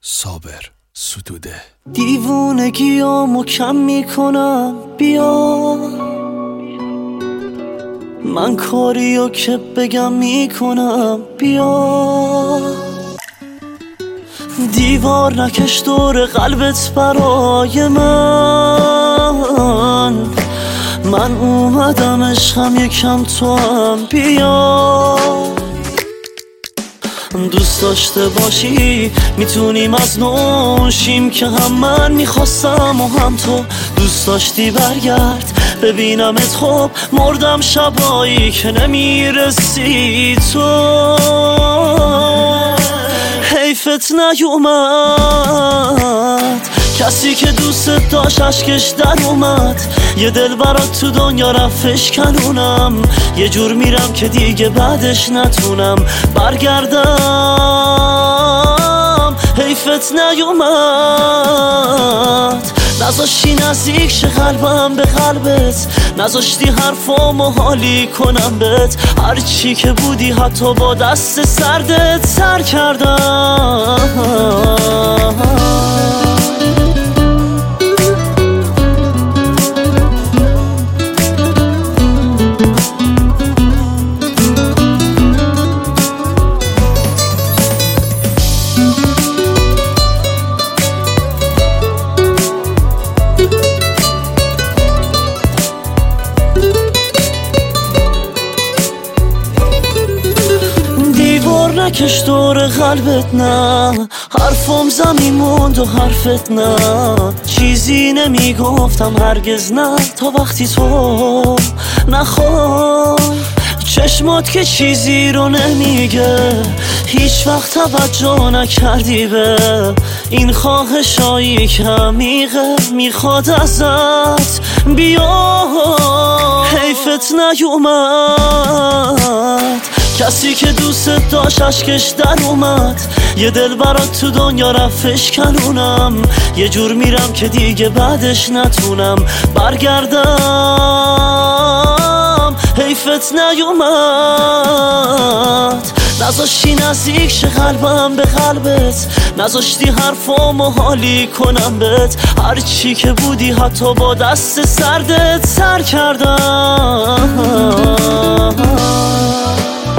صابر ستوده. دیوونگیامو کم میکنم، بیا من کاریو که بگم میکنم، بیا دیوار نکش دور قلبت برای من اومدم عشقم یکم تو هم بیا. دوست داشته باشی میتونیم از نوشیم که هم من میخواستم و هم تو دوست داشتی برگرد ببینمت. خب مردم شبایی که نمیرسی تو، حیفت نیومد کسی که دوست داشت اشکش در اومد. یه دل برات تو دنیا رفتش کنونم، یه جور میرم که دیگه بعدش نتونم برگردم. حیفت نیومد نذاشتی نزدیک شه قلبم به قلبت، نذاشتی حرفامو حالی کنم بهت. هرچی که بودی حتی با دست سردت سر کردم. نکش دور قلبت نه، حرفم زمین موند و حرفت نه. چیزی نمیگفتم هرگز نه تا وقتی تو نخوای. چشمات که چیزی رو نمیگه، هیچ وقت توجه نکردی به این خواهشایی که عمیقه میخواد ازت. بیا حیفت نیومد کسی که دوست داشت اشکش در اومد. یه دل برات تو دنیا رفتش کنونم، یه جور میرم که دیگه بعدش نتونم برگردم. حیفت نیومد نذاشتی نزدیک شه قلبم به قلبت، نذاشتی حرفامو حالی کنم بهت. هرچی که بودی حتی با دست سردت سر کردم.